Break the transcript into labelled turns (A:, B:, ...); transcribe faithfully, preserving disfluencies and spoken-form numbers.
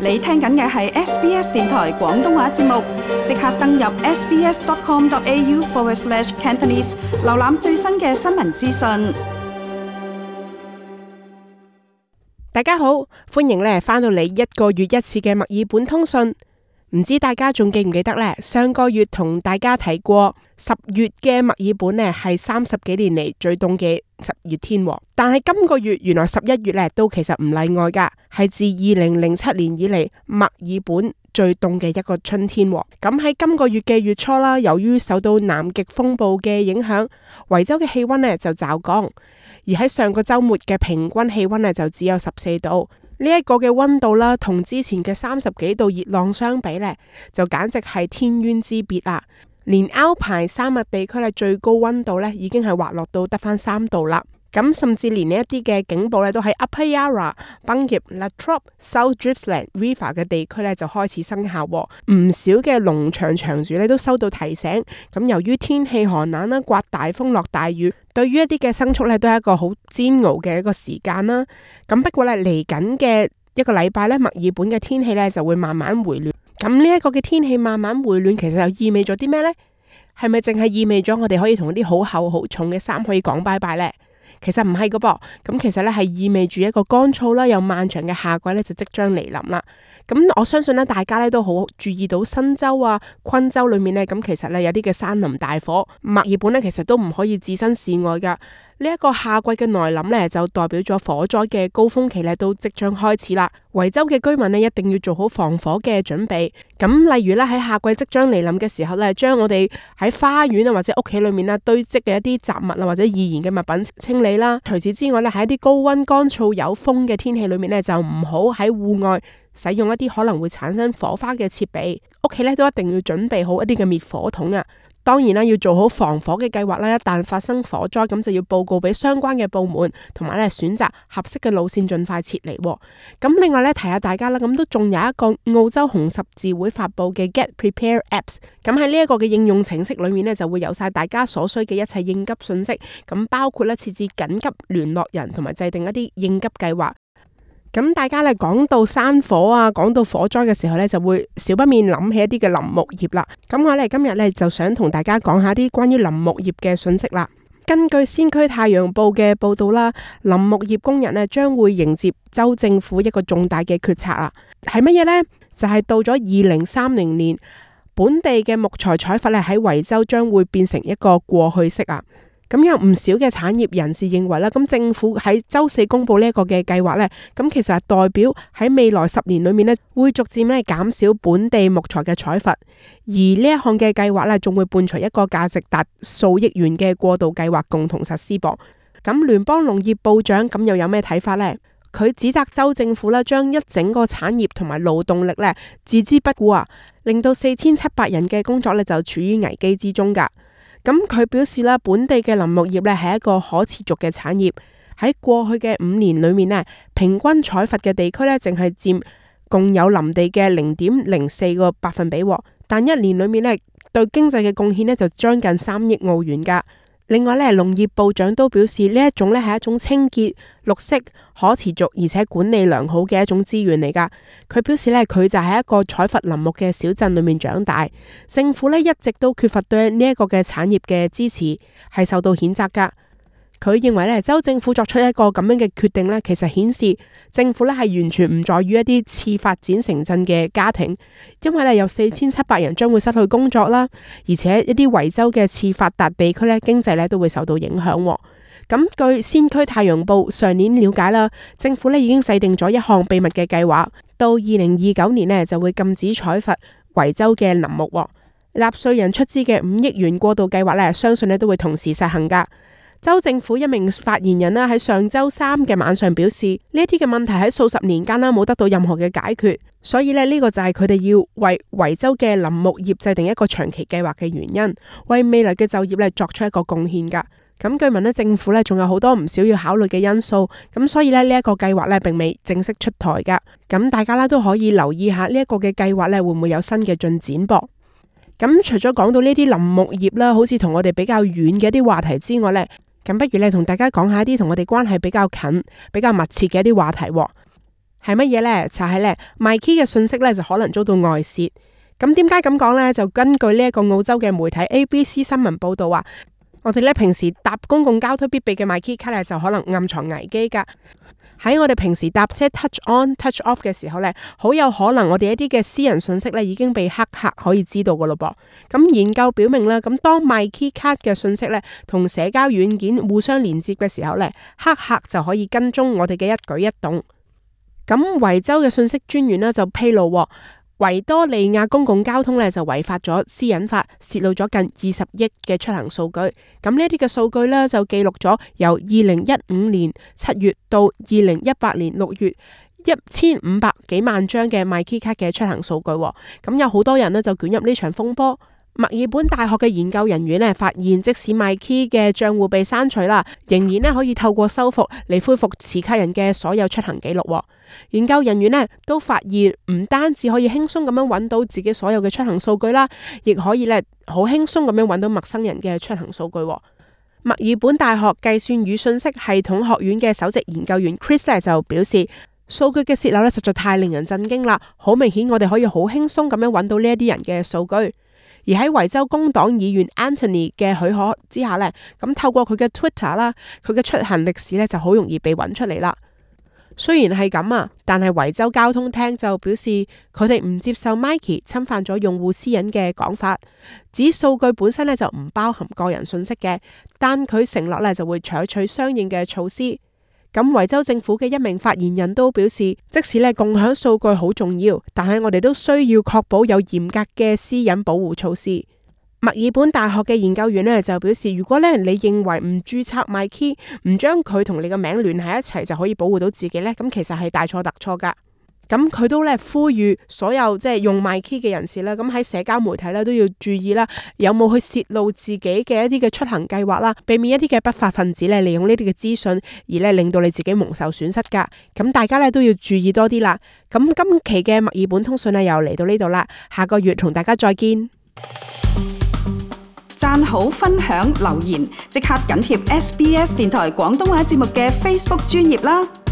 A: 你聽緊嘅係 S B S 電台廣東話節目，即刻登入 sbs.com.au forward slash Cantonese， 瀏覽最新嘅新聞資訊。
B: 大家好，歡迎咧返到嚟一個月一次嘅墨爾本通訊。唔知大家仲記唔記得呢？上個月同大家提過，十月嘅墨爾本呢係三十幾年嚟最凍嘅十月天。但係今個月原來十一月呢都其實唔例外噶，係自二零零七年以嚟墨爾本最凍嘅一個春天。咁喺今個月嘅月初啦，由於受到南極風暴嘅影響，維州嘅氣溫呢就驟降，而喺上個週末嘅平均氣溫呢就只有十四度。呢一個嘅溫度啦，同之前嘅三十幾度熱浪相比呢，就簡直係天淵之別啦。連Alpine山脈地區咧最高溫度呢已經係滑落到得返三度啦。咁甚至連呢一啲嘅警報咧都喺 Upper Yarra、Bunyip、Latrobe、South Gippsland River 嘅地區咧就開始生效。唔少嘅農場場主咧都收到提醒。咁由於天氣寒冷啦，颳大風落大雨，對於一啲嘅牲畜咧都係一個好煎熬嘅一個時間啦。咁不過咧嚟緊嘅一個禮拜咧，墨爾本嘅天氣咧就會慢慢回暖。咁呢一個嘅天氣慢慢回暖，其實又意味咗啲咩呢？係咪淨係意味咗我哋可以同一啲好厚好重嘅衫可以講拜拜呢？其實唔係噶噃，咁其實咧係意味住一個乾燥啦又漫長嘅夏季咧就即將嚟臨啦。咁我相信咧大家咧都好注意到新州啊、昆州裏面咧，咁其實咧有啲嘅山林大火，墨爾本咧其實都唔可以置身事外噶。呢一個夏季嘅來臨咧，就代表咗火災嘅高峰期咧都即將開始啦。維州嘅居民咧一定要做好防火嘅準備。咁例如咧喺夏季即將嚟臨嘅時候咧，將我哋喺花園啊或者屋企裏面啦堆積嘅一啲雜物啊或者易燃嘅物品清理啦。除此之外咧，喺一啲高溫乾燥有風嘅天氣裏面咧，就唔好喺戶外使用一啲可能會產生火花嘅設備。屋企咧都一定要準備好一啲嘅滅火筒啊。當然啦，要做好防火嘅計劃啦。一旦發生火災，咁就要報告俾相關嘅部門，同埋咧選擇合適嘅路線，盡快撤離。咁另外咧，提下大家啦，咁都仲有一個澳洲紅十字會發佈嘅 Get Prepare Apps。咁喺呢一個嘅應用程式裏面咧，就會有晒大家所需嘅一切應急信息。咁包括咧設置緊急聯絡人，同埋制定一啲應急計劃。咁大家咧講到山火啊，講到火災嘅時候咧，就會少不免諗起一啲嘅林木業啦。咁我哋今日咧就想同大家講下啲關於林木業嘅信息啦。根據先驅太陽報嘅報道啦，林木業工人咧將會迎接州政府一個重大嘅決策啊。係乜嘢呢？就係、是、到咗二零三零年，本地嘅木材採伐咧喺維州將會變成一個過去式啊。咁有唔少嘅產業人士認為啦，咁政府喺周四公布呢一個嘅計劃呢，咁其實係代表喺未來十年裏面呢，會逐漸咧減少本地木材嘅採伐，而呢一項嘅計劃呢，仲會伴隨一個價值達數億元嘅過渡計劃共同實施噃。咁聯邦農業部長咁又有咩睇法呢？佢指責州政府啦，將一整個產業同埋勞動力呢置之不顧啊，令到四千七百人嘅工作呢就處於危機之中噶。咁佢表示啦，本地嘅林木業咧係一個可持續嘅產業。喺過去嘅五年裏面咧，平均採伐嘅地區咧淨係佔共有林地嘅零點零四個百分比，但一年裏面咧對經濟嘅貢獻咧就將近三億澳元噶。另外咧，農業部長都表示呢一種咧係一種清潔、綠色、可持續而且管理良好嘅一種資源嚟噶。佢表示咧，佢就喺一個採伐林木嘅小鎮裏面長大，政府咧一直都缺乏對呢一個嘅產業嘅支持，係受到譴責噶。佢認為咧，州政府作出一個咁樣嘅決定咧，其實顯示政府咧係完全唔在於一啲次發展城鎮嘅家庭，因為咧有四千七百人將會失去工作啦，而且一啲維州嘅次發達地區咧經濟咧都會受到影響。咁據先驅太陽報上年了解啦，政府咧已經制定咗一項秘密嘅計劃，到二零二九年咧就會禁止採伐維州嘅林木。納稅人出資嘅五億元過渡計劃咧，相信咧都會同時實行噶。州政府一名發言人啦喺上周三嘅晚上表示，呢一啲嘅問題喺數十年間啦冇得到任何嘅解決，所以咧呢個就係佢哋要為維州嘅林木業制定一個長期計劃嘅原因，為未來嘅就業咧作出一個貢獻噶。咁據聞咧政府咧仲有好多唔少要考慮嘅因素，咁所以咧呢一個計劃咧並未正式出台噶。咁大家咧都可以留意下呢一個嘅計劃咧會唔會有新嘅進展噃。咁除咗講到呢啲林木業啦，好似同我哋比較遠嘅一啲話題之外呢，咁不如咧同大家講下一啲同我哋關係比較近、比較密切嘅一啲話題。 係乜嘢呢？就係咧 MyKey 嘅信息咧就可能遭到外泄。咁點解咁講呢？就根據呢一個澳洲嘅媒體 A B C 新聞報道話，我哋咧平時搭公共交通必備嘅 MyKey 卡咧就可能暗藏危機噶。喺我哋平時搭車 touch on touch off 嘅時候咧，好有可能我哋一啲嘅私人信息咧已經被黑客可以知道噶咯噃。咁研究表明啦，咁當 MyKey 卡嘅信息咧同社交軟件互相連接嘅時候咧，黑客就可以跟蹤我哋嘅一舉一動。咁維州嘅信息專員呢就披露，維多利亞公共交通呢就違反咗私隱法，泄露咗近二十億嘅出行數據。咁呢啲嘅數據呢就記錄咗由二零一五年七月到二零一八年六月一千五百幾萬張嘅 MyKey 卡嘅出行數據。咁有好多人呢就捲入呢場風波。墨爾本大學嘅研究人員呢發現，即使 MyKey 嘅賬戶被刪除啦，仍然呢可以透過修復嚟恢復持卡人嘅所有出行記錄。研究人員呢都發現，唔單止可以輕鬆咁樣揾到自己所有嘅出行數據啦，亦可以呢好輕鬆咁樣揾到陌生人嘅出行數據。墨爾本大學計算與信息系統學院嘅首席研究員 Chris 呢就表示，數據嘅洩漏呢實在太令人震驚啦，好明顯我哋可以好輕鬆咁樣揾到呢一啲人嘅數據。而喺維州工黨議員 Anthony 嘅許可之下呢，咁透過佢嘅 Twitter 啦，佢嘅出行歷史呢就好容易被揾出嚟啦。雖然係咁啊，但係維州交通廳就表示佢哋唔接受 MyKey 侵犯咗用戶私隱嘅講法，指數據本身呢就唔包含個人信息嘅，但佢承諾呢就會採取相應嘅措施。咁維州政府嘅一名發言人都表示，即使咧共享數據好重要，但係我哋都需要確保有嚴格嘅私隱保護措施。墨爾本大學嘅研究員呢就表示，如果咧你認為唔註冊 MyKey，唔將佢同你嘅名聯繫一齊就可以保護到自己呢，咁其實係大錯特錯噶。咁佢都咧呼籲所有即係用 MyKey 嘅人士啦，咁喺社交媒體咧都要注意啦，有冇去泄露自己嘅一啲嘅出行計劃啦，避免一啲嘅不法分子咧利用呢啲嘅資訊而咧令到你自己蒙受損失噶。咁大家咧都要注意多啲啦。咁今期嘅墨爾本通訊咧又嚟到呢度啦，下個月同大家再見。
A: 讚好、分享、留言，即刻緊貼 S B S 電台廣東話節目嘅 Facebook 專頁啦。